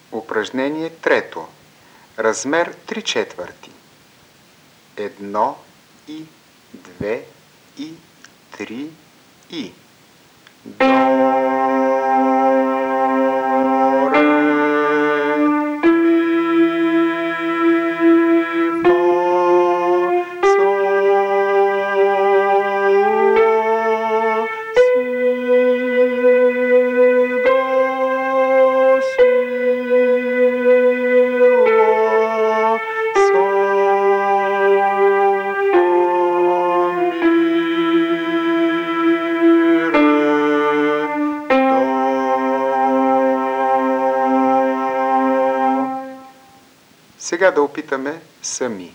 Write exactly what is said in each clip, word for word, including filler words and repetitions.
Упражнение трето. Размер три четвърти. Едно и, две и, три и. До, ре, ми, фа, сол, си, до, си, ла, сол, фа, ми, ре, до. Сега да опитаме сами.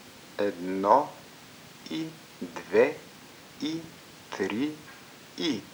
Едно и, две и, три и.